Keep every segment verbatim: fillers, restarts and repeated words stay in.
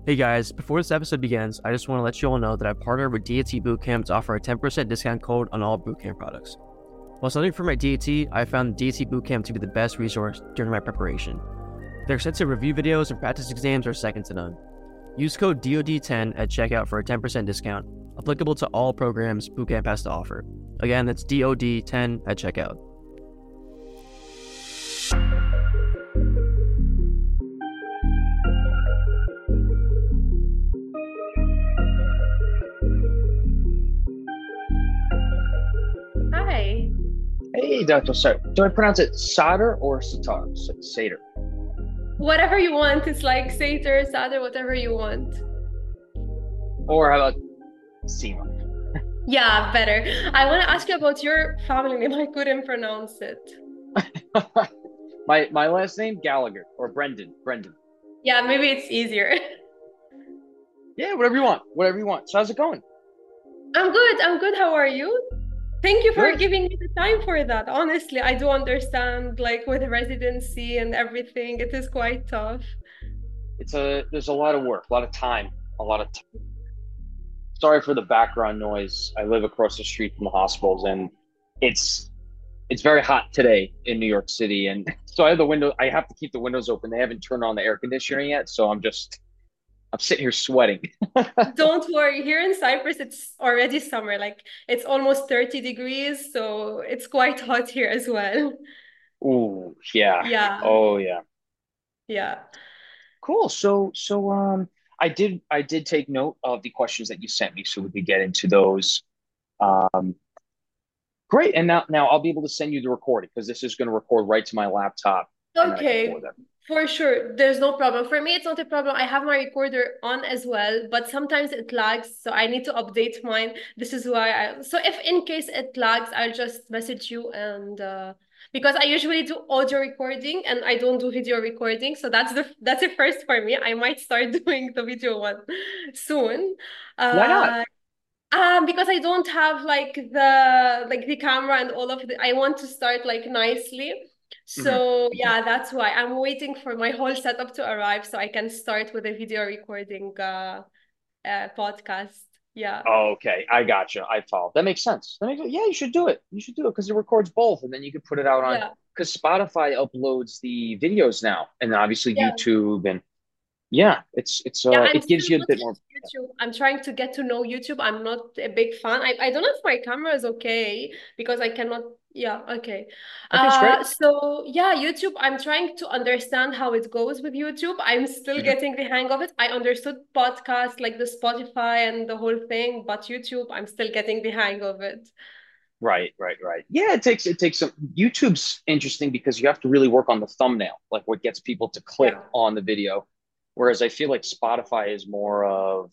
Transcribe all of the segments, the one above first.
Hey guys, before this episode begins, I just want to let you all know that I've partnered with D A T Bootcamp to offer a ten percent discount code on all Bootcamp products. While studying for my D A T, I found D A T Bootcamp to be the best resource during my preparation. Their extensive review videos and practice exams are second to none. Use code D O D ten at checkout for a ten percent discount, applicable to all programs Bootcamp has to offer. Again, that's D O D ten at checkout. Hi. Hey, Doctor Sir. Do I pronounce it Sadr or Satar? S- Seder. Whatever you want. It's like Sater, Sater, whatever you want. Or how about Seema? Yeah, better. I want to ask you about your family name. I couldn't pronounce it. my my last name Gallagher or Brendan. Brendan. Yeah, maybe it's easier. Yeah, whatever you want. Whatever you want. So how's it going? I'm good. I'm good. How are you? Thank you for Good. giving me the time for that. Honestly, I do understand, like with residency and everything, it is quite tough. It's a there's a lot of work, a lot of time, a lot of time. Sorry for the background noise. I live across the street from the hospitals and it's it's very hot today in New York City and so I have the window I have to keep the windows open. They haven't turned on the air conditioning yet, so I'm just I'm sitting here sweating. Don't worry. Here in Cyprus, it's already summer. Like it's almost thirty degrees, so it's quite hot here as well. Ooh, yeah. Yeah, Oh, yeah. yeah. Cool. So, so um, I did I did take note of the questions that you sent me, so we could get into those. Um, great. And now now I'll be able to send you the recording because this is going to record right to my laptop, and then I can forward Okay, that. for sure. There's no problem. For me, it's not a problem. I have my recorder on as well, but sometimes it lags, so I need to update mine. This is why I, so if in case it lags, I'll just message you and uh because I usually do audio recording and I don't do video recording. So that's the that's a first for me. I might start doing the video one soon. Why not? Uh um, because I don't have like the like the camera and all of the I want to start like nicely. Hmm. So Hmm. yeah, that's why I'm waiting for my whole setup to arrive so I can start with a video recording uh, uh podcast. Yeah. Oh, okay, I gotcha. I follow. That makes sense. That makes yeah. You should do it. You should do it because it records both, and then you can put it out on Yeah. because Spotify uploads the videos now, and then obviously Yeah. YouTube and yeah, it's it's Yeah, uh I'm it still gives you a not bit more. into YouTube. I'm trying to get to know YouTube. I'm not a big fan. I, I don't know if my camera is okay because I cannot. Yeah, okay. I think it's great. Uh, so yeah, YouTube, I'm trying to understand how it goes with YouTube. I'm still Mhm. getting the hang of it. I understood podcasts like the Spotify and the whole thing, but YouTube, I'm still getting the hang of it. Right, right, right. Yeah, it takes it takes some YouTube's interesting because you have to really work on the thumbnail, like what gets people to click Yeah. on the video. Whereas I feel like Spotify is more of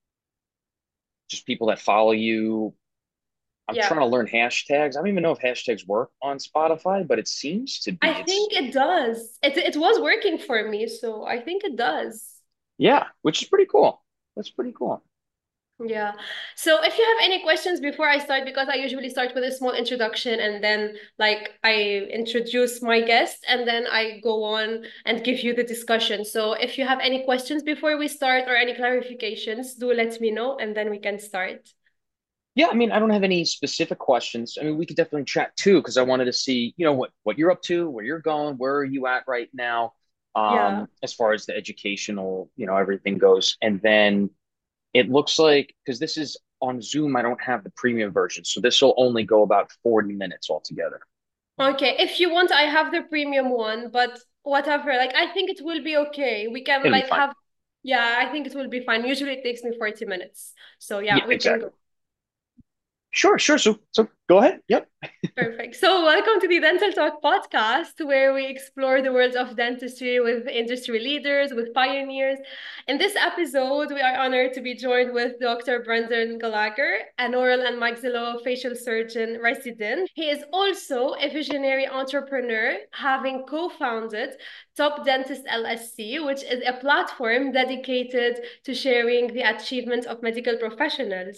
just people that follow you. I'm Yeah. trying to learn hashtags. I don't even know if hashtags work on Spotify, but it seems to I be. It's think it does. It it was working for me, so I think it does. yeah, which is pretty cool. That's pretty cool. Yeah. So if you have any questions before I start, because I usually start with a small introduction and then like I introduce my guest and then I go on and give you the discussion. So if you have any questions before we start or any clarifications, do let me know and then we can start. Yeah, I mean, I don't have any specific questions. I mean, we could definitely chat too, because I wanted to see, you know, what what you're up to, where you're going, where are you at right now, Yeah. um, as far as the educational, you know, everything goes. And then it looks like because this is on Zoom, I don't have the premium version, so this will only go about forty minutes altogether. Okay. If you want, I have the premium one, but whatever. Like I think it will be okay. We can It'll be like fine. have, yeah, I think it will be fine. Usually it takes me forty minutes. So Yeah, yeah, we can exactly. go. Sure, sure. So, so go ahead. Yep. Perfect. So, welcome to the Dental Talk podcast, where we explore the world of dentistry with industry leaders, with pioneers. In this episode, we are honored to be joined with Doctor Brendan Gallagher, an oral and maxillofacial surgeon resident. He is also a visionary entrepreneur, having co founded Top Dentist L S C, which is a platform dedicated to sharing the achievements of medical professionals.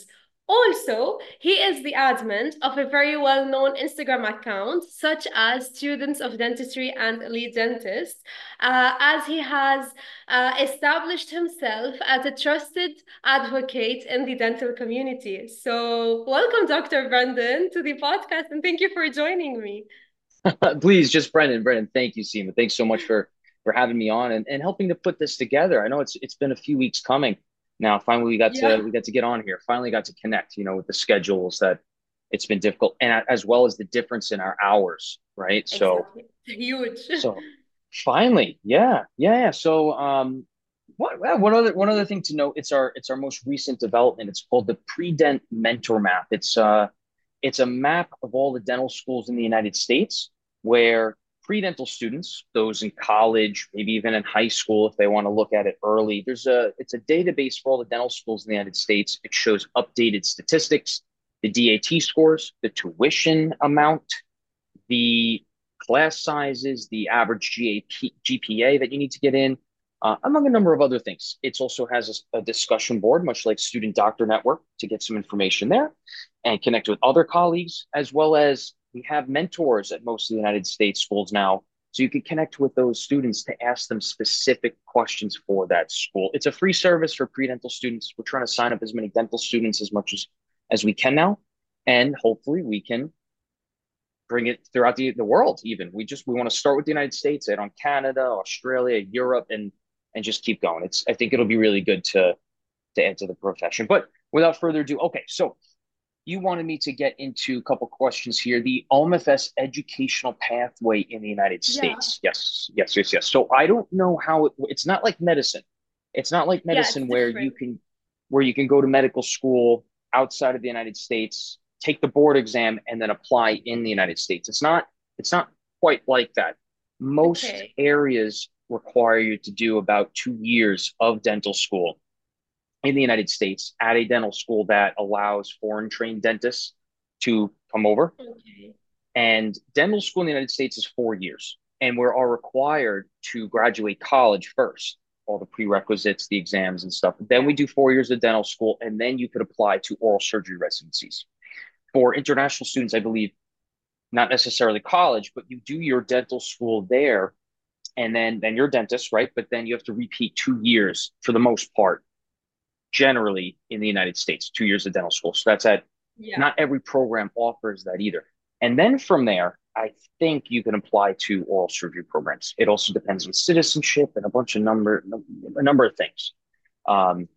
Also, he is the admin of a very well-known Instagram account, such as Students of Dentistry and Elite Dentists, uh, as he has uh, established himself as a trusted advocate in the dental community. So, welcome, Doctor Brendan, to the podcast, and thank you for joining me. Please, just Brendan. Brendan, thank you, Seema. Thanks so much for for having me on and, and helping to put this together. I know it's it's been a few weeks coming now. Finally, we got Yeah. to we got to get on here. Finally, got to connect. You know, with the schedules that it's been difficult, and as well as the difference in our hours, right? So, Exactly. Huge. so finally, yeah, yeah, yeah. So, um, what well, one other one other thing to note? It's our it's our most recent development. It's called the Pre-Dent Mentor Map. It's uh it's a map of all the dental schools in the United States where pre-dental students, those in college, maybe even in high school, if they want to look at it early, there's a it's a database for all the dental schools in the United States. It shows updated statistics, the D A T scores, the tuition amount, the class sizes, the average G A P, G P A that you need to get in, uh, among a number of other things. It also has a, a discussion board, much like Student Doctor Network, to get some information there and connect with other colleagues, as well as we have mentors at most of the United States schools now. So you can connect with those students to ask them specific questions for that school. It's a free service for pre-dental students. We're trying to sign up as many dental students as much as, as we can now. And hopefully we can bring it throughout the, the world even. We just we want to start with the United States and on Canada, Australia, Europe, and and just keep going. It's I think it'll be really good to to enter the profession. But without further ado, okay, so you wanted me to get into a couple questions here. The O M F S educational pathway in the United States. Yeah. Yes, yes, yes, yes. So I don't know how it, it's not like medicine. It's not like Yeah, it's medicine where you different. can where you can go to medical school outside of the United States, take the board exam, and then apply in the United States. It's not it's not quite like that. Most Okay. areas require you to do about two years of dental school in the United States at a dental school that allows foreign trained dentists to come over. Okay. And dental school in the United States is four years. And we are required to graduate college first, all the prerequisites, the exams and stuff. Then we do four years of dental school, and then you could apply to oral surgery residencies. For international students, I believe, not necessarily college, but you do your dental school there, and then then you're a dentist, right? But then you have to repeat two years for the most part, generally in the United States, two years of dental school. So that's at Yeah. not every program offers that either. And then from there, I think you can apply to oral surgery programs. It also depends on citizenship and a bunch of number a number of things. Um,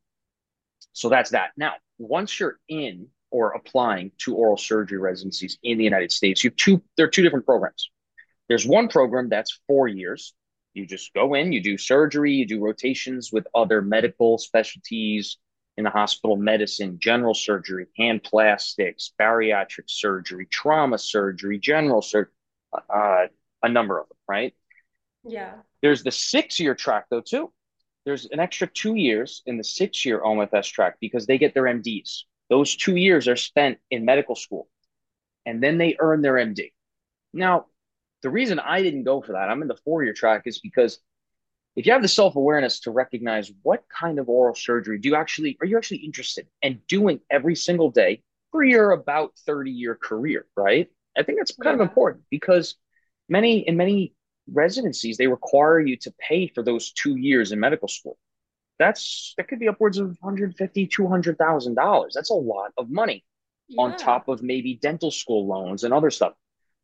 so that's that. Now, once you're in or applying to oral surgery residencies in the United States, you have two. There are two different programs. There's one program that's four years. You just go in, you do surgery, you do rotations with other medical specialties in the hospital, medicine, general surgery, hand plastics, bariatric surgery, trauma surgery, general surgery, uh, a number of them, right? Yeah. There's the six-year track, though, too. There's an extra two years in the six-year O M F S track because they get their M Ds. Those two years are spent in medical school, and then they earn their M D. Now, the reason I didn't go for that, I'm in the four-year track, is because if you have the self-awareness to recognize what kind of oral surgery do you actually, are you actually interested in doing every single day for your about thirty-year career, right? I think that's kind of Yeah. important because many, in many residencies, they require you to pay for those two years in medical school. That's, that could be upwards of one hundred fifty thousand dollars, two hundred thousand dollars. That's a lot of money on Yeah. top of maybe dental school loans and other stuff.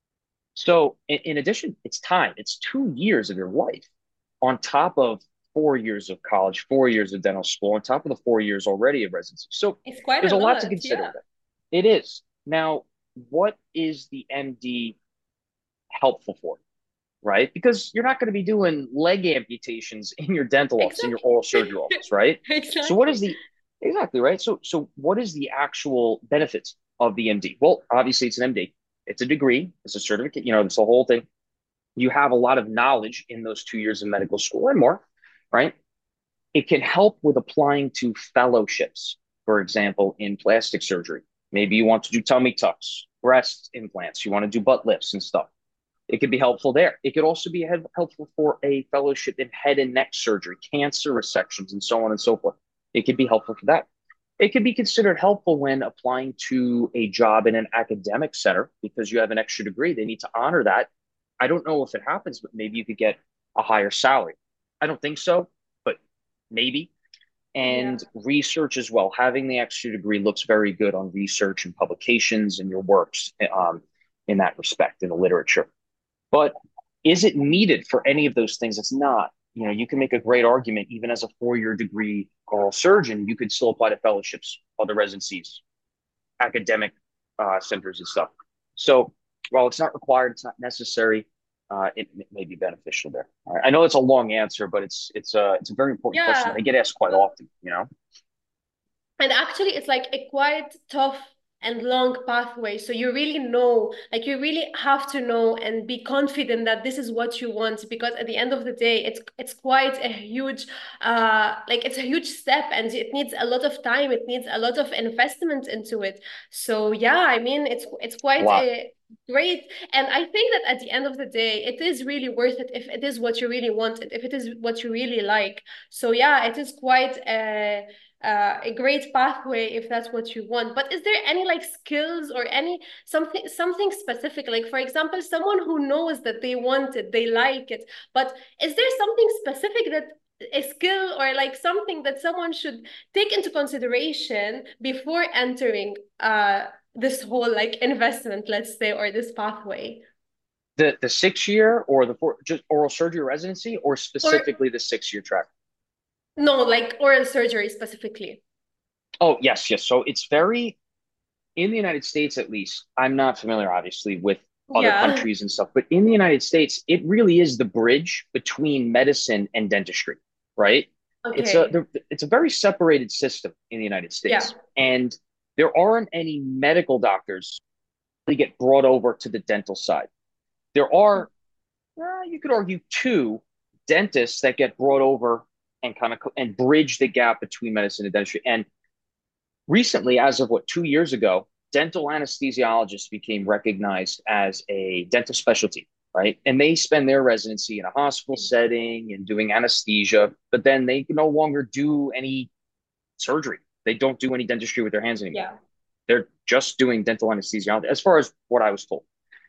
So in, in addition, it's time. It's two years of your life on top of four years of college, four years of dental school, on top of the four years already of residency. So It's quite there's a a lot to lot. consider Yeah. with it. It is. Now, what is the M D helpful for? Right? Because you're not going to be doing leg amputations in your dental office, in your oral surgery Exactly. office, right? So what is Exactly. the exactly right? So so what is the actual benefits of the M D? Well, obviously it's an M D. It's a degree, it's a certificate, you know, it's the whole thing. You have a lot of knowledge in those two years of medical school and more, right? It can help with applying to fellowships, for example, in plastic surgery. Maybe you want to do tummy tucks, breast implants, you want to do butt lifts and stuff. It could be helpful there. It could also be helpful for a fellowship in head and neck surgery, cancer resections, and so on and so forth. It could be helpful for that. It can be considered helpful when applying to a job in an academic center because you have an extra degree. They need to honor that. I don't know if it happens, but maybe you could get a higher salary. I don't think so, but maybe. Yeah. And research as well. Having the extra degree looks very good on research and publications and your works um, in that respect in the literature. But is it needed for any of those things? It's not. You know, you can make a great argument, even as a four-year degree oral surgeon, you could still apply to fellowships, other residencies, academic uh, centers and stuff. So while it's not required, it's not necessary. Uh, it, it may be beneficial there. All right. I know it's a long answer, but it's it's a it's a very important question that Yeah. I get asked quite often. You know. And actually, it's like a quite tough and long pathway. So you really know, like you really have to know and be confident that this is what you want, because at the end of the day, it's it's quite a huge, uh, like it's a huge step, and it needs a lot of time. It needs a lot of investment into it. So yeah, I mean, it's it's A quite lot. a great, and I think that at the end of the day, it is really worth it if it is what you really want, if it is what you really like. So yeah, it is quite a uh, a great pathway if that's what you want. But is there any like skills or any something something specific? Like for example, someone who knows that they want it, they like it, but is there something specific that a skill or like something that someone should take into consideration before entering uh this whole like investment, let's say, or this pathway? The the six year or the four, just oral surgery residency or Or specifically the six year track? no, like oral surgery specifically. Oh yes, yes. So it's very in the United States, at least. I'm not familiar, obviously, with other Yeah. countries and stuff, but in the United States, it really is the bridge between medicine and dentistry, right? It's a Okay. it's a very separated system in the United Yeah. States, and there aren't any medical doctors that get brought over to the dental side. There are, uh, you could argue, two dentists that get brought over and kind of and bridge the gap between medicine and dentistry. And recently, as of what, two years ago, dental anesthesiologists became recognized as a dental specialty, right? And they spend their residency in a hospital setting and doing anesthesia, but then they no longer do any surgery. They don't do any dentistry with their hands anymore. Yeah. They're just doing dental anesthesiology, as far as what I was told.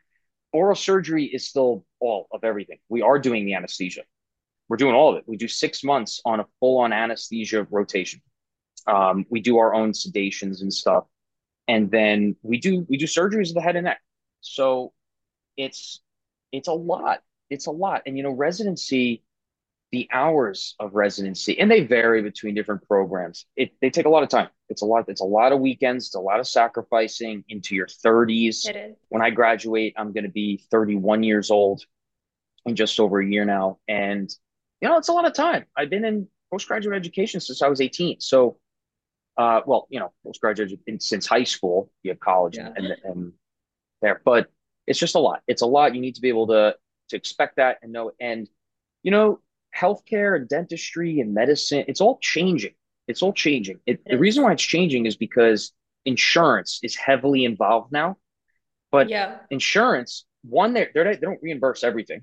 Oral surgery is still all of everything. We are doing the anesthesia. We're doing all of it. We do six months on a full on anesthesia rotation. Um, we do our own sedations and stuff, and then we do we do surgeries of the head and neck. So it's it's a lot. It's a lot, and you know, residency, the hours of residency, and they vary between different programs. It they take a lot of time. It's a lot. It's a lot of weekends. It's a lot of sacrificing into your thirties. It is. When I graduate, I'm going to be thirty-one years old in just over a year now, and you know, it's a lot of time. I've been in postgraduate education since I was eighteen. So uh, well, you know, postgraduate in, since high school, you have college and, Yeah. and and there, but it's just a lot. It's a lot. You need to be able to to expect that and know. And you know, healthcare and dentistry and medicine, it's all changing. It's all changing. It, It the reason is. why it's changing is because insurance is heavily involved now. But Yeah. insurance, one, they're, they're, they don't reimburse everything,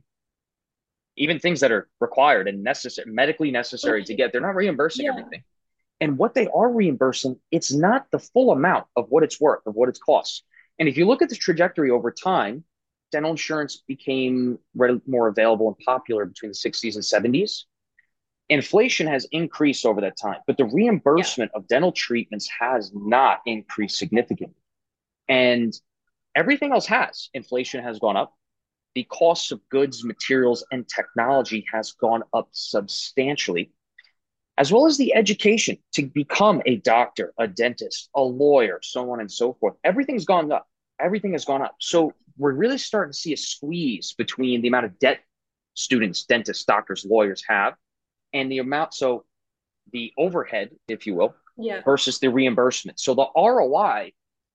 even things that are required and necessary, medically necessary to Okay. get. They're not reimbursing Yeah. everything. And what they are reimbursing, it's not the full amount of what it's worth, of what it costs. And if you look at the trajectory over time, dental insurance became more available and popular between the sixties and seventies. Inflation has increased over that time, but the Yeah. reimbursement of dental treatments has not increased significantly. And everything else has. Inflation has gone up. The costs of goods, materials, and technology has gone up substantially, as well as the education to become a doctor, a dentist, a lawyer, so on and so forth. Everything's gone up. Everything has gone up. So we're really starting to see a squeeze between the amount of debt students, dentists, doctors, lawyers have and the amount, so the overhead, if you will, Yeah. versus the reimbursement. So the R O I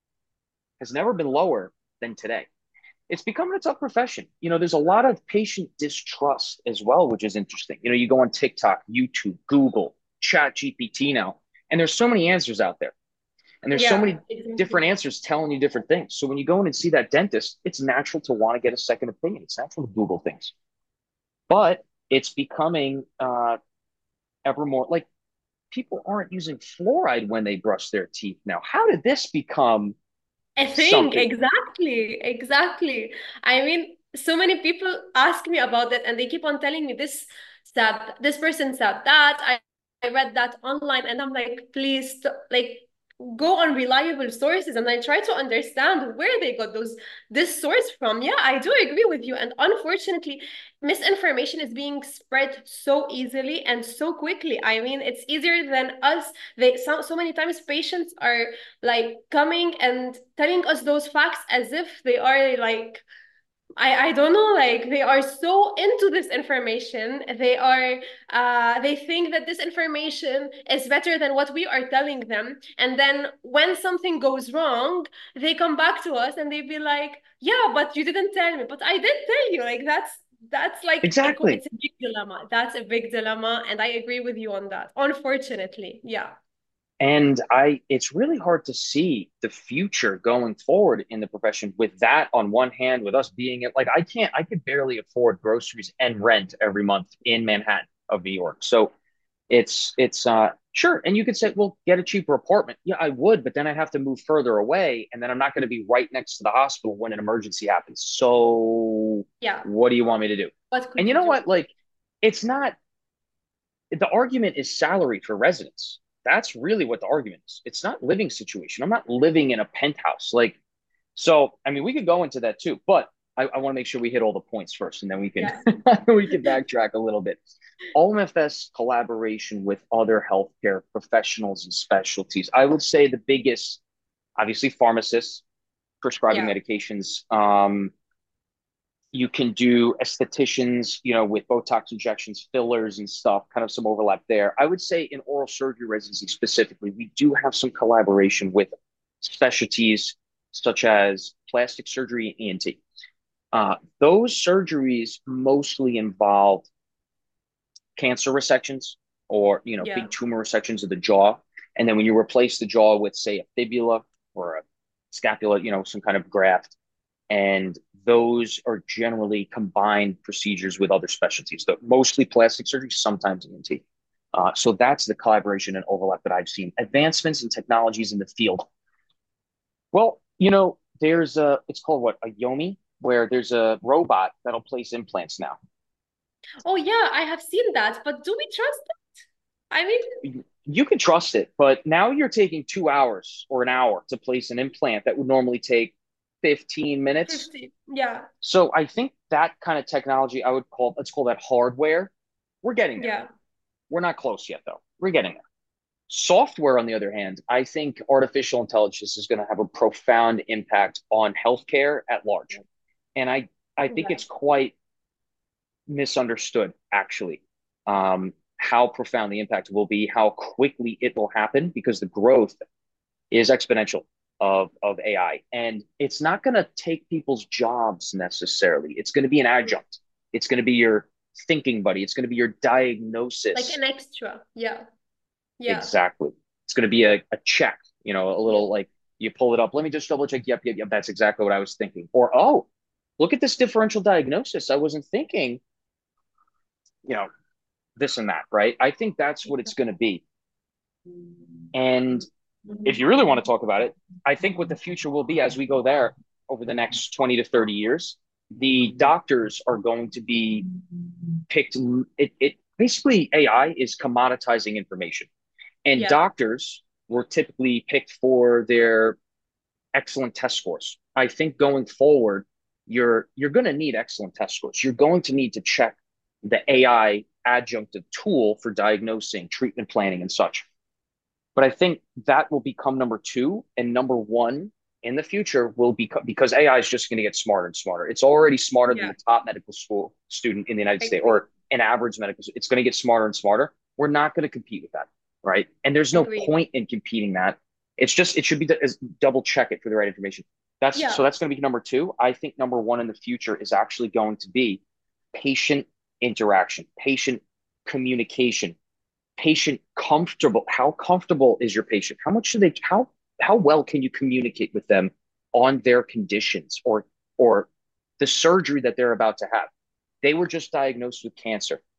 has never been lower than today. It's becoming a tough profession. You know, there's a lot of patient distrust as well, which is interesting. You know, you go on TikTok, YouTube, Google, Chat G P T now, and there's so many answers out there. And there's so Yeah. many different Exactly. answers telling you different things. So when you go in and see that dentist, it's natural to want to get a second opinion. It's natural to Google things. But it's becoming uh, ever more like people aren't using fluoride when they brush their teeth now. How did this become I think something? exactly, exactly. I mean, so many people ask me about that and they keep on telling me this said, this person said that. I, I read that online and I'm like, please, st- like, go on reliable sources. And I try to understand where they got those this source from. Yeah, I do agree with you. And unfortunately, misinformation is being spread so easily and so quickly. I mean, it's easier than us. They so, so many times patients are like coming and telling us those facts as if they are like I, I don't know, like they are so into this information. They are uh they think that this information is better than what we are telling them. And then when something goes wrong, they come back to us and they be like, yeah, but you didn't tell me. But I did tell you. Like that's that's like a, Exactly. it's a big dilemma. That's a big dilemma. And I agree with you on that. Unfortunately. Yeah. And I, it's really hard to see the future going forward in the profession with that on one hand, with us being it like I can't, I could barely afford groceries and rent every month in Manhattan of New York. So it's, it's, uh, sure. And you could say, well, get a cheaper apartment. Yeah, I would, but then I have to move further away. And then I'm not going to be right next to the hospital when an emergency happens. So Yeah. what do you want me to do? What And could you you know do? what? Like, it's not, the argument is salary for residents. That's really what the argument is. It's not living situation. I'm not living in a penthouse. Like, so I mean, we could go into that too, but I, I want to make sure we hit all the points first, and then we can Yeah. we can backtrack a little bit. O M F S collaboration with other healthcare professionals and specialties. I would say the biggest, obviously, pharmacists prescribing Yeah. medications. Um, you can do estheticians, you know, with Botox injections, fillers and stuff, kind of some overlap there. I would say in oral surgery residency specifically, we do have some collaboration with specialties such as plastic surgery and E N T. Uh, those surgeries mostly involve cancer resections or, you know, Yeah. big tumor resections of the jaw. And then when you replace the jaw with, say, a fibula or a scapula, you know, some kind of graft, and those are generally combined procedures with other specialties, but mostly plastic surgery, sometimes E N T. Uh, so that's the collaboration and overlap that I've seen. Advancements in technologies in the field. Well, you know, there's a, it's called what, a Yomi, where there's a robot that'll place implants now. Oh yeah, I have seen that, but do we trust it? I mean, You, you can trust it, but now you're taking two hours or an hour to place an implant that would normally take fifteen minutes. fifty. Yeah. So I think that kind of technology, I would call, let's call that hardware. We're getting there. Yeah. We're not close yet, though. We're getting there. Software, on the other hand, I think artificial intelligence is going to have a profound impact on healthcare at large. And I, I think Yeah. it's quite misunderstood, actually, um, how profound the impact will be, how quickly it will happen, because the growth is exponential of, of A I. And it's not going to take people's jobs necessarily. It's going to be an adjunct. It's going to be your thinking buddy. It's going to be your Like diagnosis. an extra. Yeah. Yeah. Exactly. It's going to be a, a check, you know, a Yeah. little like you pull it up. Let me just double check. Yep, yep, yep. That's exactly what I was thinking. Or, oh, look at this differential diagnosis. I wasn't thinking, you know, this and that, right? I think that's what it's going to be. And if you really want to talk about it, I think what the future will be as we go there over the next twenty to thirty years, the doctors are going to be picked. It, it basically A I is commoditizing information, and Yeah. doctors were typically picked for their excellent test scores. I think going forward, you're you're going to need excellent test scores. You're going to need to check the A I adjunctive tool for diagnosing, treatment planning, and such. But I think that will become number two, and number one in the future will be because A I is just going to get smarter and smarter. It's already smarter than Yeah. the top medical school student in the United States Agreed. or an average medical. It's going to get smarter and smarter. We're not going to compete with that, right? And there's no Agreed. point in competing that. It's just it should be double check it for the right information. That's so Yeah. that's going to be number two. I think number one in the future is actually going to be patient interaction, patient communication, patient comfortable. How comfortable is your patient? How much do they how how well can you communicate with them on their conditions or or the surgery that they're about to have? They were just diagnosed with cancer.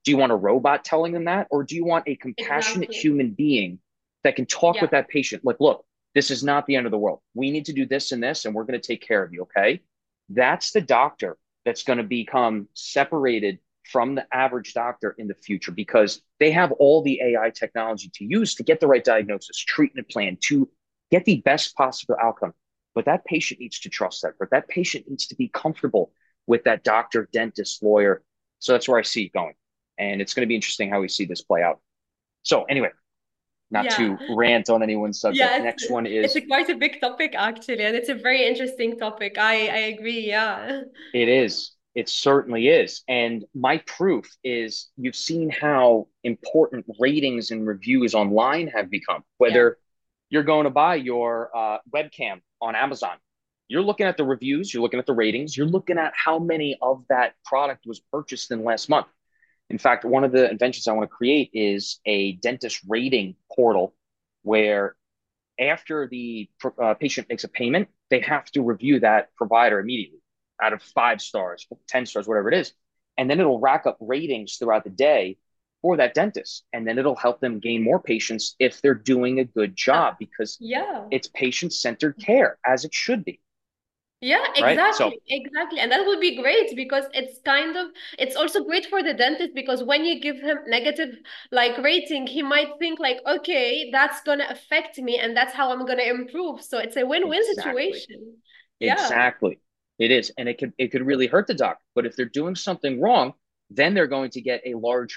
Do you want a robot telling them that? Or do you want a compassionate Exactly. human being that can talk with Yeah. that patient? Like, look, this is not the end of the world. We need to do this and this, and we're going to take care of you. Okay. That's the doctor that's going to become separated from the average doctor in the future because they have all the A I technology to use to get the right diagnosis, treatment plan, to get the best possible outcome. But that patient needs to trust that, but that patient needs to be comfortable with that doctor, dentist, lawyer. So that's where I see it going. And it's going to be interesting how we see this play out. So, anyway, not Yeah. to rant on anyone's subject. Yeah, it's Next one it's is a quite a big topic actually, and it's a very interesting topic. I I agree. Yeah. it is. It certainly is. And my proof is you've seen how important ratings and reviews online have become. Yeah. Whether you're going to buy your uh, webcam on Amazon, you're looking at the reviews, you're looking at the ratings, you're looking at how many of that product was purchased in the last month. In fact, one of the inventions I want to create is a dentist rating portal where after the uh, patient makes a payment, they have to review that provider immediately out of five stars, ten stars, whatever it is. And then it'll rack up ratings throughout the day for that dentist. And then it'll help them gain more patients if they're doing a good Uh, job because yeah. it's patient centered care as it should be. Yeah, Right. So, exactly, exactly. And that would be great because it's kind of, it's also great for the dentist because when you give him negative like rating, he might think like, okay, that's gonna affect me and that's how I'm gonna improve. So it's a win-win exactly. situation. Yeah, Exactly. It is. And it could it could really hurt the doctor. But if they're doing something wrong, then they're going to get a large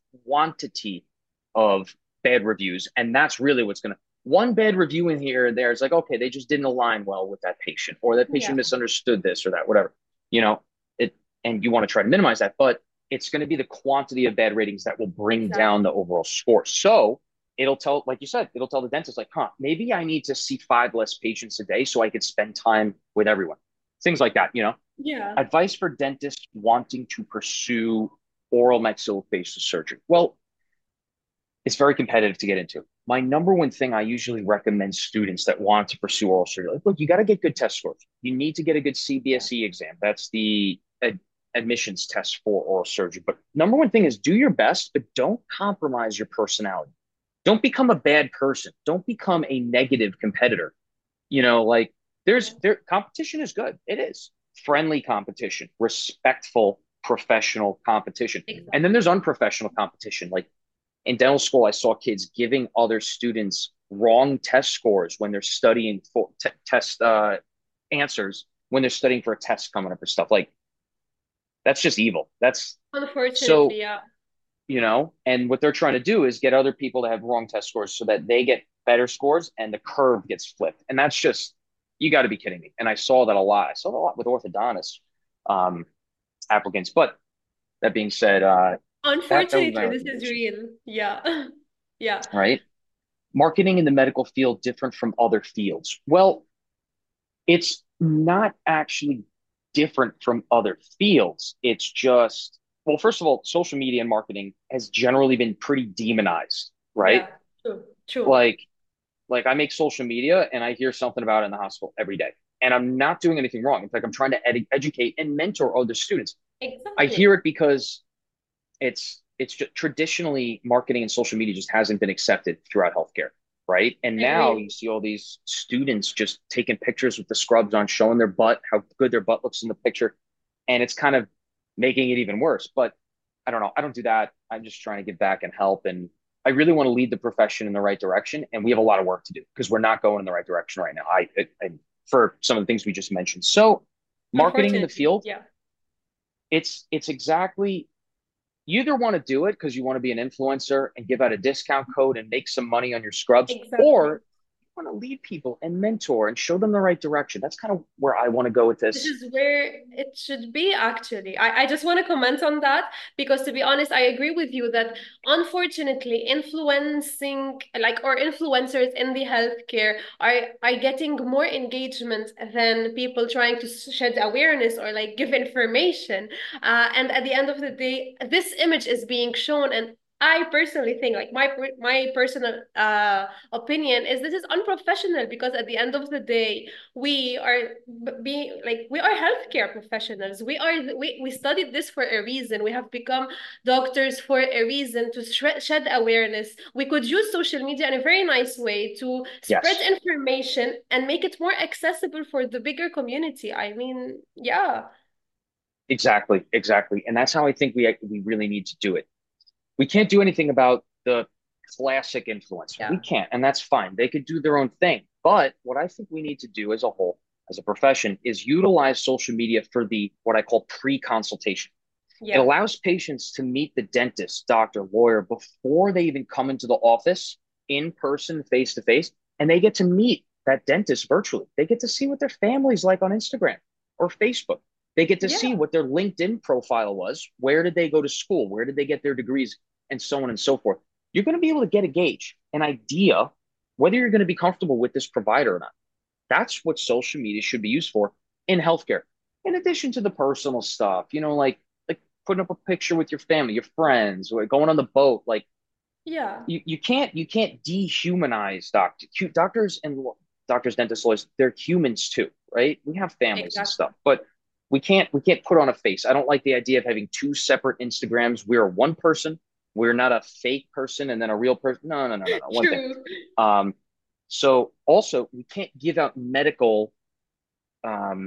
quantity of bad reviews. And that's really what's gonna one bad review in here and there is like, okay, they just didn't align well with that patient, or that yeah, patient misunderstood this or that, whatever. You know, it and you want to try to minimize that, but it's going to be the quantity of bad ratings that will bring down exactly. the overall score. So it'll tell, like you said, it'll tell the dentist, like, huh, maybe I need to see five less patients a day so I could spend time with everyone. Things like that, you know. Yeah. Advice for dentists wanting to pursue oral maxillofacial surgery. Well, it's very competitive to get into. My number one thing I usually recommend students that want to pursue oral surgery, like, look, you got to get good test scores. You need to get a good Yeah. C B S E exam. That's the ad- admissions test for oral surgery. But number one thing is do your best, but don't compromise your personality. Don't become a bad person. Don't become a negative competitor. You know, like there's Yeah. there competition is good. It is friendly competition, respectful, professional competition. And then Exactly. there's unprofessional competition. Like in dental school, I saw kids giving other students wrong test scores when they're studying for t- test uh, answers when they're studying for a test coming up or stuff. Like that's just evil. That's Unfortunately, so yeah. you know, and what they're trying to do is get other people to have wrong test scores so that they get better scores and the curve gets flipped. And that's just, you got to be kidding me. And I saw that a lot. I saw that a lot with orthodontists um, applicants. But that being said, uh, that, that would be my Unfortunately, this is recommendation, real. Yeah. Yeah. right? Marketing in the medical field different from other fields. Well, it's not actually different from other fields. It's just, well, first of all, social media and marketing has generally been pretty demonized, right? Yeah. True. True. Like, like I make social media and I hear something about it in the hospital every day. And I'm not doing anything wrong. In fact, I'm trying to ed- educate and mentor other students. I hear Exactly. it because it's it's just traditionally marketing and social media just hasn't been accepted throughout healthcare, right? And now Agree. you see all these students just taking pictures with the scrubs on, showing their butt, how good their butt looks in the picture, and it's kind of making it even worse. But I don't know. I don't do that. I'm just trying to give back and help, and I really want to lead the profession in the right direction. And we have a lot of work to do because we're not going in the right direction right now. I, I, I for some of the things we just mentioned. So, marketing in the Unfortunately, field, yeah. it's it's exactly you either want to do it because you want to be an influencer and give out a discount code and make some money on your scrubs, Exactly. or you want to lead people and mentor and show them the right direction. That's kind of where I want to go with This this. is where it should be, actually. I, I just want to comment on that because, to be honest, I agree with you that unfortunately, influencing like or influencers in the healthcare are are getting more engagement than people trying to shed awareness or like give information. Uh, and at the end of the day, this image is being shown, and I personally think, like my my personal uh opinion is this is unprofessional because at the end of the day, we are being like we are healthcare professionals. We are we we studied this for a reason. We have become doctors for a reason to shred, shed awareness. We could use social media in a very nice way to spread Yes, information and make it more accessible for the bigger community. I mean, yeah, exactly, exactly. And that's how I think we we really need to do it. We can't do anything about the classic influencer. We yeah, can't, and that's fine. They could do their own thing. But what I think we need to do as a whole, as a profession, is utilize social media for the what I call pre-consultation. It yeah, allows patients to meet the dentist, doctor, lawyer before they even come into the office in person, face to face, and they get to meet that dentist virtually. They get to see what their family's like on Instagram or Facebook. They get to see yeah, what their LinkedIn profile was. Where did they go to school? Where did they get their degrees? And so on and so forth. You're going to be able to get a gauge, an idea, whether you're going to be comfortable with this provider or not. That's what social media should be used for in healthcare. In addition to the personal stuff, you know, like like putting up a picture with your family, your friends, or going on the boat. Like yeah, you, you can't you can't dehumanize doctor doctors and doctors, dentists, lawyers. They're humans too, right? We have families and exactly. stuff, but we can't we can't put on a face. I don't like the idea of having two separate Instagrams. We're one person. We're not a fake person and then a real person. No, no, no, no, no. One thing. True. Um, so also we can't give out medical um,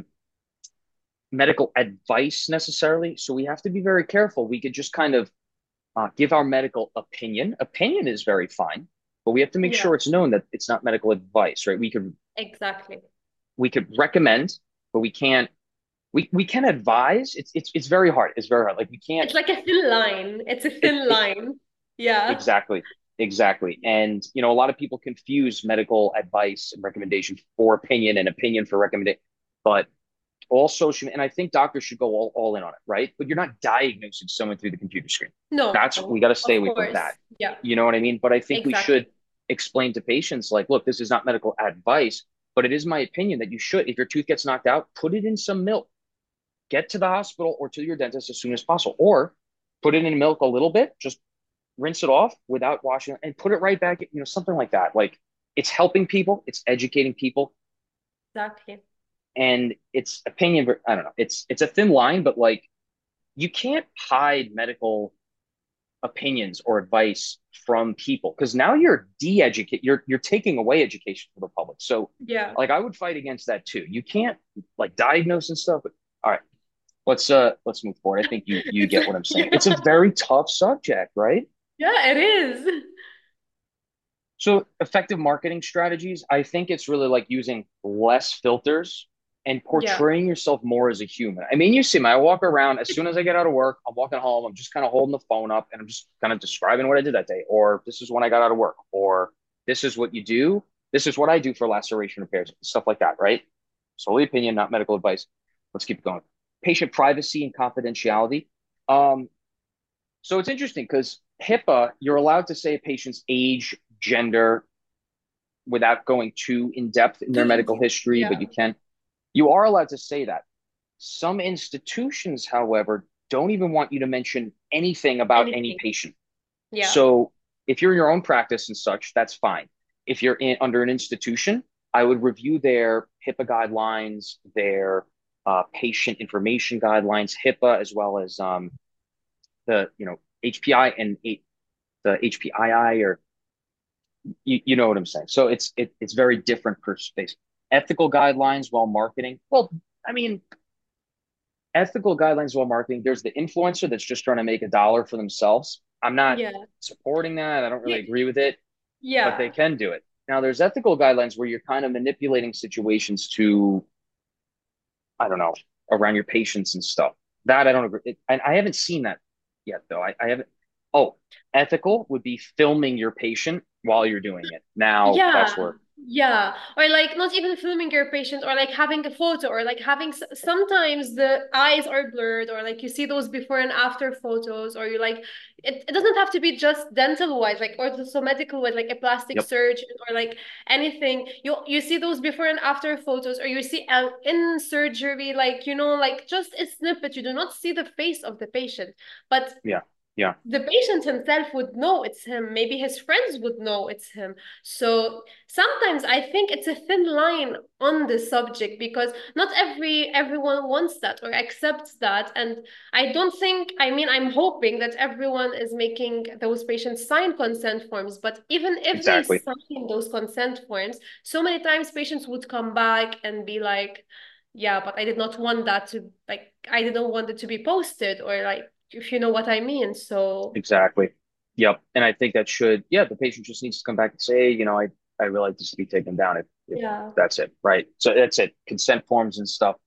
medical advice necessarily. So we have to be very careful. We could just kind of uh, give our medical opinion. Opinion is very fine, but we have to make Yeah, sure it's known that it's not medical advice, right? We could exactly. we could recommend, but we can't. We, we can advise. It's it's it's very hard. It's very hard. Like we can't. It's like a thin line. It's a It, thin it line. Yeah, exactly exactly. And you know, a lot of people confuse medical advice and recommendation for opinion and opinion for recommendation. But all social, and I think doctors should go all, all in on it, right? But you're not diagnosing someone through the computer screen. no, That's we got to stay of away from course. that. Yeah, You know what I mean? But I think we should exactly. explain to patients like, look, this is not medical advice, but it is my opinion that you should, if your tooth gets knocked out, put it in some milk. Get to the hospital or to your dentist as soon as possible, or put it in milk a little bit, just rinse it off without washing it, and put it right back. You know, something like that. Like it's helping people, it's educating people, Exactly. and it's opinion. I don't know. It's it's a thin line, but like you can't hide medical opinions or advice from people because now you're de-educate you're you're taking away education from the public. So Yeah. like I would fight against that too. You can't like diagnose and stuff, but all right, let's uh let's move forward. I think you you It's get what I'm saying. It's yeah. a very tough subject, right? Yeah, it is. So effective marketing strategies, I think it's really like using less filters and Yeah. portraying yourself more as a human. I mean, you see me, I walk around as soon as I get out of work, I'm walking home, I'm just kind of holding the phone up and I'm just kind of describing what I did that day, or this is when I got out of work, or this is what you do. This is what I do for laceration repairs, stuff like that, right? Solely opinion, not medical advice. Let's keep going. Patient privacy and confidentiality. Um, so it's interesting because HIPAA, you're allowed to say a patient's age, gender, without going too in depth in their Too medical easy. history, but Yeah. you can. You are allowed to say that. Some institutions, however, don't even want you to mention anything about any Anything. patient. Yeah. So if you're in your own practice and such, that's fine. If you're in under an institution, I would review their HIPAA guidelines, their uh, patient information guidelines, HIPAA, as well as um, the you know H P I and the H P I I, or you, you know what I'm saying. So it's it, it's very different per space. Ethical guidelines while marketing. Well, I mean, ethical guidelines while marketing. There's the influencer that's just trying to make a dollar for themselves. I'm not Yeah. supporting that. I don't really Y- agree with it, but they Yeah. can do it. Now, there's ethical guidelines where you're kind of manipulating situations to, I don't know, around your patients and stuff. That I don't agree. It, and I haven't seen that yet, though. I, I haven't. Oh, ethical would be filming your patient while you're doing it. Now, that's Yeah, where, yeah. Or like not even filming your patient or like having a photo or like having s- sometimes the eyes are blurred or like you see those before and after photos or you like it, it doesn't have to be just dental wise like or so medical wise like a plastic yep. surgeon or like anything. You you see those before and after photos or you see uh, in surgery like you know like just a snippet. You do not see the face of the patient. But Yeah. Yeah, the patient himself would know it's him. Maybe his friends would know it's him. So sometimes I think it's a thin line on the subject because not every everyone wants that or accepts that. And I don't think, I mean, I'm hoping that everyone is making those patients sign consent forms. But even if they exactly. sign those consent forms, so many times patients would come back and be like, yeah, but I did not want that to, like, I didn't want it to be posted, or like, if you know what I mean. So Exactly. Yep. And I think that should, yeah, the patient just needs to come back and say, you know, I, I really like this to be taken down if, if yeah, that's it. Right. So that's it. Consent forms and stuff.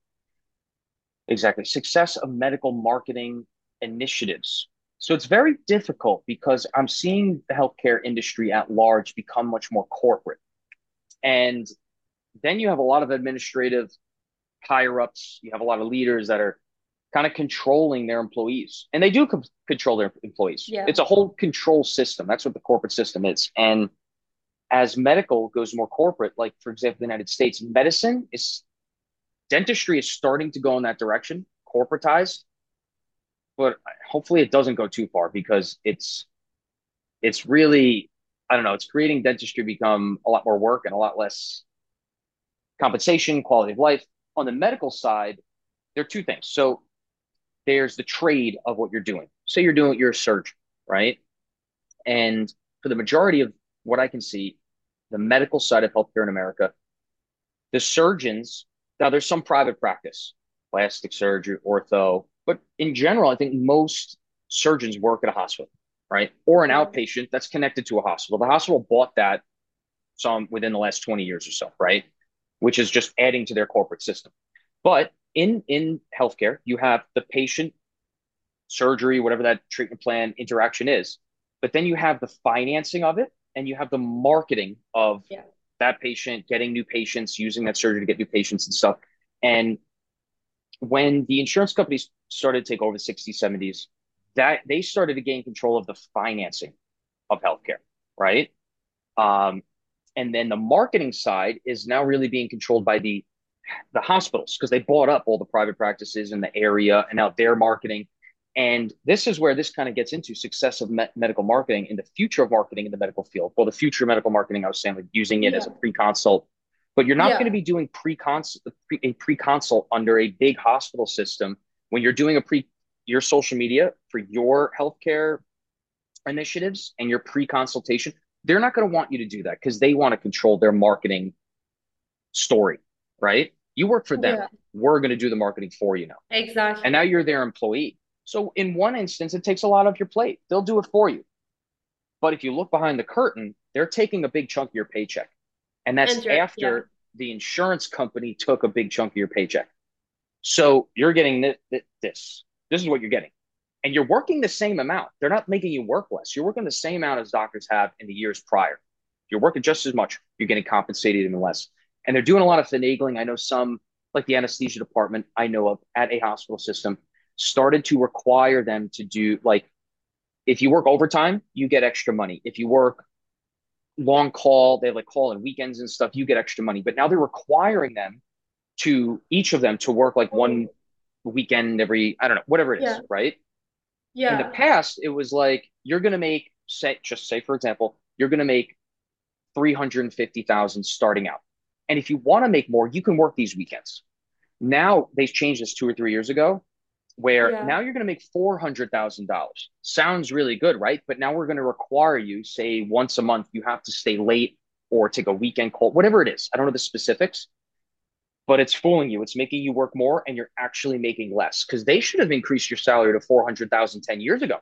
Exactly. Success of medical marketing initiatives. So it's very difficult because I'm seeing the healthcare industry at large become much more corporate. And then you have a lot of administrative higher ups, you have a lot of leaders that are kind of controlling their employees. And they do co- control their employees. yeah, It's a whole control system. That's what the corporate system is. And as medical goes more corporate, like for example, the United States, medicine is dentistry is starting to go in that direction, corporatized, but hopefully it doesn't go too far because it's it's really, I don't know, it's creating dentistry become a lot more work and a lot less compensation, quality of life. On the medical side, there are two things. So there's the trade of what you're doing. Say you're doing, you're a surgeon, right? And for the majority of what I can see, the medical side of healthcare in America, the surgeons, now there's some private practice, plastic surgery, ortho, but in general, I think most surgeons work at a hospital, right? Or an yeah, outpatient that's connected to a hospital. The hospital bought that some within the last twenty years or so, right? Which is just adding to their corporate system. But in in healthcare, you have the patient surgery, whatever that treatment plan interaction is. But then you have the financing of it and you have the marketing of yeah, that patient, getting new patients, using that surgery to get new patients and stuff. And when the insurance companies started to take over the sixties, seventies, that they started to gain control of the financing of healthcare, right? Um, and then the marketing side is now really being controlled by the the hospitals because they bought up all the private practices in the area and now they're marketing. And this is where this kind of gets into success of me- medical marketing and the future of marketing in the medical field. Well, the future of medical marketing, I was saying, like using it as a yeah, pre-consult, but you're not going to yeah, be doing pre-consult, a pre-consult under a big hospital system when you're doing a pre your social media for your healthcare initiatives and your pre-consultation. They're not going to want you to do that because they want to control their marketing story, right? You work for them. yeah, We're going to do the marketing for you now. And now exactly. you're their employee. So in one instance, it takes a lot off your plate. They'll do it for you. But if you look behind the curtain, they're taking a big chunk of your paycheck. And that's And you're, yeah, after the insurance company took a big chunk of your paycheck. So you're getting this. This, this is what you're getting. And you're working the same amount. They're not making you work less. You're working the same amount as doctors have in the years prior. You're working just as much. You're getting compensated even less. And they're doing a lot of finagling. I know some, like the anesthesia department I know of at a hospital system, started to require them to do, like, if you work overtime, you get extra money. If you work long call, they have like call and weekends and stuff, you get extra money. But now they're requiring them to, each of them to work like one oh, weekend every, I don't know, whatever it yeah, is, right? In the yeah, past, it was like you're going to make, say, just say, for example, you're going to make three hundred fifty thousand starting out. And if you want to make more, you can work these weekends. Now they've changed this two or three years ago, where yeah, now you're going to make four hundred thousand dollars. Sounds really good, right? But now we're going to require you, say, once a month, you have to stay late or take a weekend call, whatever it is. I don't know the specifics, but it's fooling you. It's making you work more and you're actually making less because they should have increased your salary to four hundred thousand ten years ago.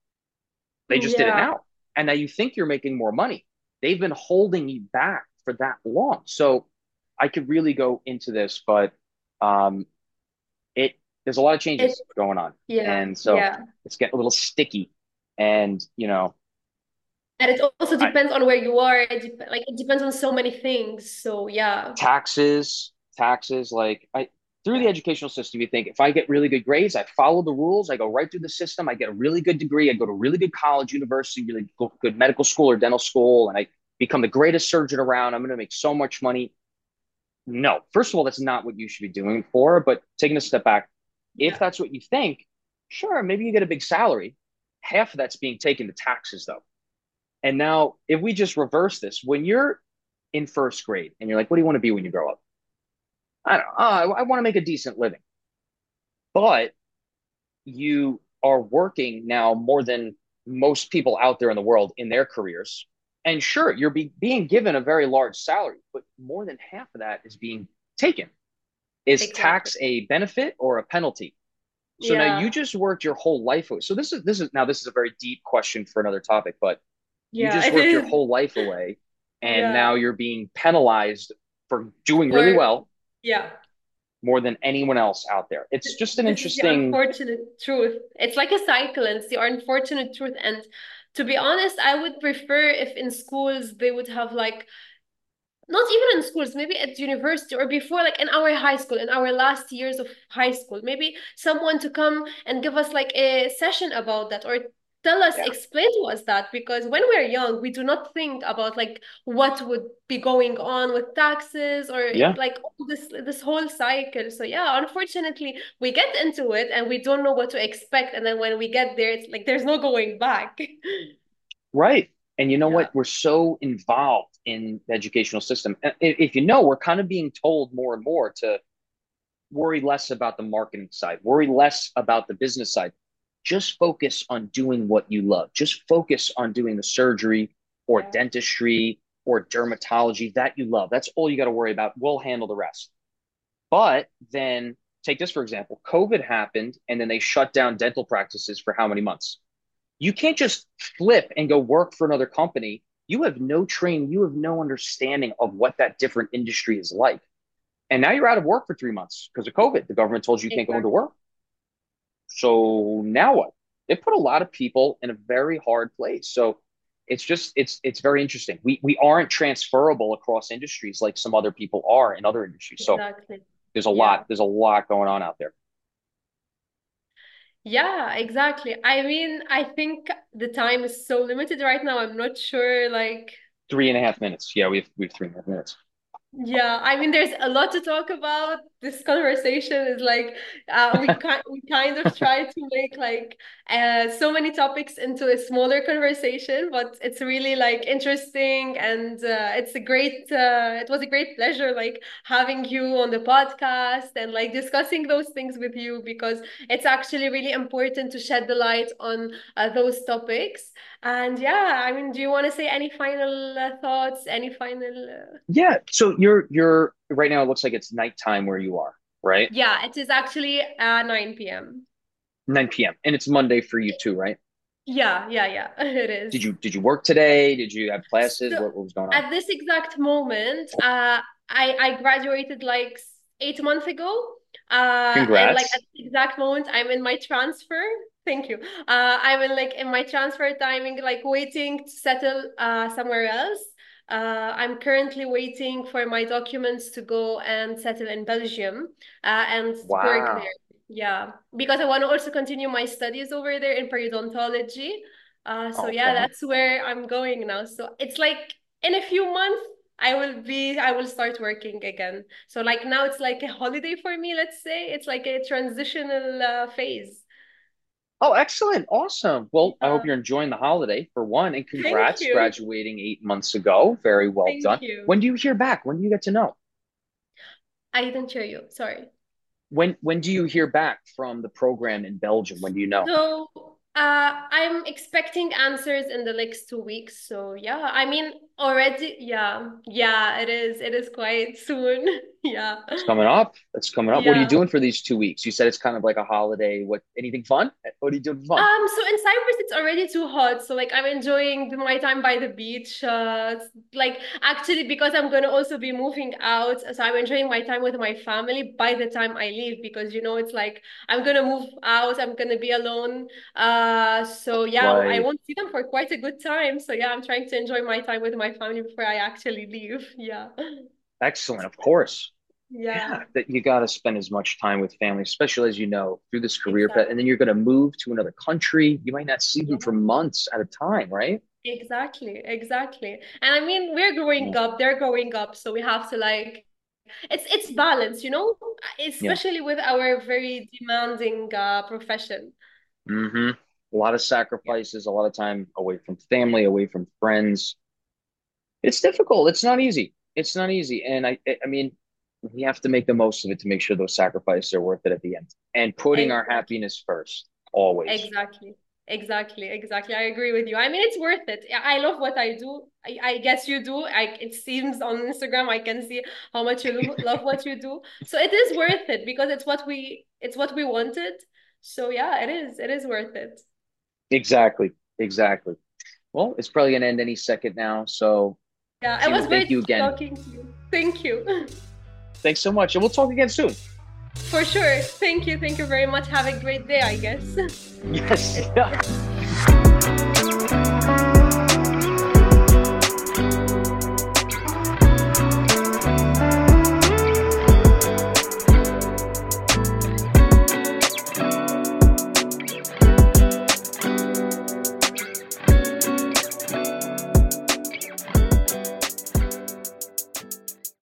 They just did it yeah. now. And now you think you're making more money. They've been holding you back for that long. So I could really go into this, but um, it there's a lot of It, changes going on. yeah, And so yeah. it's getting a little sticky. And, you know, And it also I, depends on where you are. It dep like it depends on so many things. So yeah, taxes, taxes, like I through the yeah, educational system, you think if I get really good grades, I follow the rules, I go right through the system, I get a really good degree, I go to a really good college, university, really good medical school or dental school, and I become the greatest surgeon around. I'm going to make so much money. No, first of all, that's not what you should be doing it for. But taking a step back, if yeah, that's what you think, sure, maybe you get a big salary. half of that's being taken to taxes though. And now if we just reverse this, when you're in first grade and you're like, what do you want to be when you grow up? I don't know. Oh, I, I want to make a decent living. But you are working now more than most people out there in the world in their careers. And sure, you're be, being given a very large salary, but more than half of that is being taken. Is Exactly. tax a benefit or a penalty? So now you Yeah. just worked your whole life away. So this is this is now this is a very deep question for another topic, but you Yeah, just it worked your is. whole life away, and Yeah. now you're being penalized for doing really For well yeah. more than anyone else out there. It's just an This is the interesting. unfortunate truth. It's like a cycle, and it's the unfortunate truth. And to be honest, I would prefer if in schools they would have like, not even in schools, maybe at university or before, like in our high school, in our last years of high school, maybe someone to come and give us like a session about that, or tell us, Yeah, explain to us that, because when we're young, we do not think about like what would be going on with taxes or yeah, like all this this whole cycle. So yeah, unfortunately, we get into it and we don't know what to expect, and then when we get there, it's like there's no going back. right. And you know Yeah, what? We're so involved in the educational system. If you know, we're kind of being told more and more to worry less about the marketing side, worry less about the business side. Just focus on doing what you love. Just focus on doing the surgery or yeah, dentistry or dermatology that you love. That's all you got to worry about. We'll handle the rest. But then take this for example, COVID happened and then they shut down dental practices for how many months? You can't just flip and go work for another company. You have no training, you have no understanding of what that different industry is like. And now you're out of work for three months because of COVID. The government told you you can't go into exactly. work. So now what? It put a lot of people in a very hard place. So it's just it's it's very interesting. We we aren't transferable across industries like some other people are in other industries. So Exactly. there's a Yeah. lot there's a lot going on out there. Yeah, exactly. I mean, I think the time is so limited right now. I'm not sure, like, Three and a half minutes. Yeah, we have we have three and a half minutes. yeah, I mean, there's a lot to talk about. This conversation is like, uh, we kind we kind of try to make like uh, so many topics into a smaller conversation, but it's really like interesting, and uh, it's a great. Uh, it was a great pleasure like having you on the podcast and like discussing those things with you, because it's actually really important to shed the light on uh, those topics. And yeah, I mean, do you want to say any final uh, thoughts? Any final? Uh... Yeah. So you're you're right now it looks like it's nighttime where you are, right? Yeah, it is actually uh nine p m. nine p m. And it's Monday for you too, right? Yeah, yeah, yeah, it Did is. you did you work today? Did you have classes? So What, what was going on? at this exact moment, uh, I I graduated like s- eight months ago. Uh, and like at Congrats. the exact moment, I'm in my transfer. Thank you. Uh, I'm in like in my transfer timing, like waiting to settle uh somewhere else. Uh, I'm currently waiting for my documents to go and settle in Belgium, uh, and work Wow. there. Yeah, because I want to also continue my studies over there in periodontology. Uh, so yeah, Okay. that's where I'm going now. So it's like in a few months, I will be, I will start working again. So like now it's like a holiday for me, let's say. It's like a transitional uh, phase. Oh, excellent. Awesome. Well, I hope Yeah. you're enjoying the holiday for one, and Thank congrats you. graduating eight months ago. Very well Thank done. you. When do you hear back? When do you get to know? I didn't hear you. Sorry. When when do you hear back from the program in Belgium? When do you know? So, uh, I'm expecting answers in the next two weeks. So yeah, I mean, already, yeah, yeah, it is. It is quite soon. Yeah. It's coming up. It's coming up. What are you Yeah. doing for these two weeks? You said it's kind of like a holiday. What, anything fun? What are you doing for fun? Um, so in Cyprus it's already too hot, so like I'm enjoying the- my time by the beach. Uh, it's, like actually because I'm gonna also be moving out, so I'm enjoying my time with my family by the time I leave, because you know it's like I'm gonna move out, I'm gonna be alone. Uh, so yeah, I Right. won't see them for quite a good time. So yeah, I'm trying to enjoy my time with my family before I actually leave. Yeah, Excellent. Of course. yeah, Yeah, that you got to spend as much time with family, especially as you know through this career path. And then exactly. you're going to move to another country. You might not see them for Yeah. months at a time, right? Exactly, exactly. And I mean, we're growing Yeah. up, they're growing up, so we have to like it's it's balance, you know, Yeah. especially with our very demanding uh profession. Hmm. A lot of sacrifices, a lot of time away from family, away from friends. It's difficult. It's not easy. It's not easy. And I, I mean, we have to make the most of it to make sure those sacrifices are worth it at the end. And putting our Exactly. happiness first, always. Exactly. Exactly. Exactly. I agree with you. I mean, it's worth it. I I love what I do. I, I guess you do. I it seems on Instagram I can see how much you lo love what you do. So it is worth it because it's what we it's what we wanted. So yeah, it is. It is worth it. Exactly. Exactly. Well, it's probably going to end any second now. So, Yeah, it Tina, was thank great you again. talking to you. Thank you. Thanks so much. And we'll talk again soon. For sure. Thank you. Thank you very much. Have a great day, I guess. Yes. It's- Yeah.